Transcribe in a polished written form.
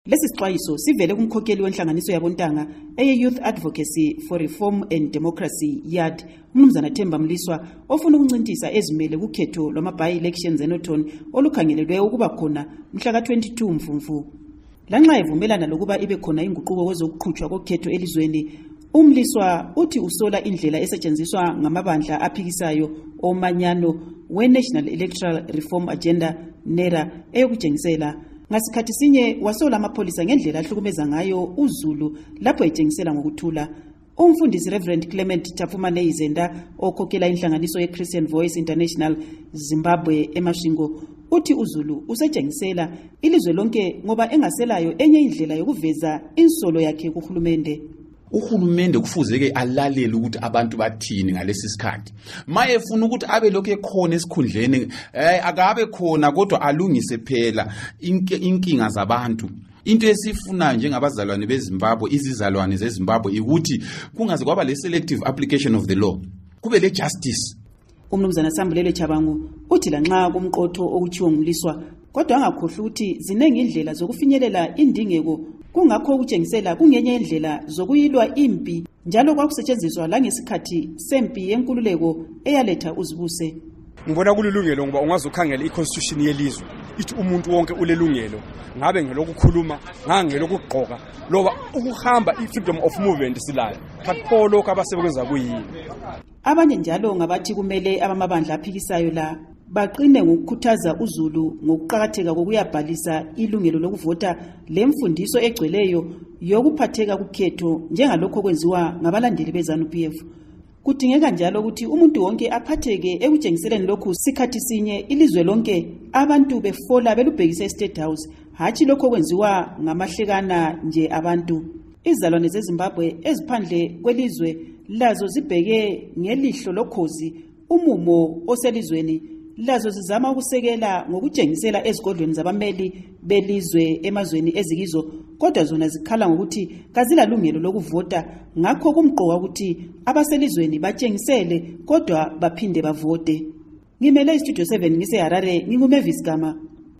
Lesi sixwayiso sivele kumkhokheli wenhlanganiso yabontanga eye-Youth Advocacy for Reform and Democracy YAD, uMnumzana Themba Mliswa, ofuna ukuncintisa ezimele kukhetho lwama-by-elections eNorton olukhangelelwe ukuba khona mhla ka-22 Mfumfu. Lanxa evumelana lokuba ibe khona inguquko kwezokuqhutshwa kokhetho elizweni, uMliswa uthi usola indlela esetshenziswa ngamabandla aphikisayo omanyano we-National Electoral Reform Agenda NERA eyokutshengisela. Ngasikhathi sinye wasola amapholisa ngendlela ahlukumeza ngayo uZulu lapho etshengisela ngokuthula. Umfundisi Reverend Clement Tafumane Izenda okhokhela inhlanganiso ye-Christian Voice International Zimbabwe eMashingo uthi uZulu usetshengisela ilizwe lonke ngoba engaselayo enye indlela yokuveza insolo yakhe kuhulumende. Uhulumende kufuzeke alalele ukuthi abantu bathini ngalesi sikhathi. Maye efuna ukuthi abe lokho ekhona esikhundleni, akabe khona kodwa alungise phela inkinga zabantu. Into esifuna njengabazalwane beZimbabwe, izizalwane zeZimbabwe ukuthi kungaze kwaba le selective application of the law. Kube le justice. UMnumzana Sambulele Chabangu uthi lanxa kumqotho okuchiwo ngumliswa kodwa angakhohlwa ukuthi zinenge indlela zokufinyelela indingeko, kungakho ukutshengisela kungenye indlela zokuyilwa impi njalo kwakusetshenziswa la ngesikhathi sempi yenkululeko eyaletha uzibuse. Ngibona kulilungelo ngoba ungazokhangela iconstitution yelizwe ithi umuntu wonke ulelungelo, ngabe ngelokukhuluma, ngelokugqoka, loba ukuhamba, i-freedom of movement silayo. Pho lokho abasebenza kuyini? Abanye njalo ngabathi kumele abamabandla aphikisayo la baqine ngokukhuthaza uZulu ngokuqhakatheka kokuyabhalisa ilungelo lokuvota lemfundiso egcweleyo yokuphatheka kukhetho njengalokho kwenziwa ngabalandeli beZANU-PF. Kudingeka njalo ukuthi umuntu wonke aphatheke ekutshengiseleni lokhu sikhathi sinye ilizwe lonke abantu befola belubhekise eState House, hathi lokho kwenziwa ngamahlekana nje abantu. Izalwane zeZimbabwe eziphandle kwelizwe lazo zibheke ngelihlo lokhozi umumo oselizweni, lazo zizama ukusekela ngokutshengisela ezigodlweni zabameli belizwe emazweni ezikizo, kodwa zona zikhala ngokuthi kazilalungelo lokuvota. Ngakho kumqoka ukuthi abaselizweni batshengisele kodwa baphinde bavote. Ngimele iStudio 7 ngise Harare, nginguMavis Gama.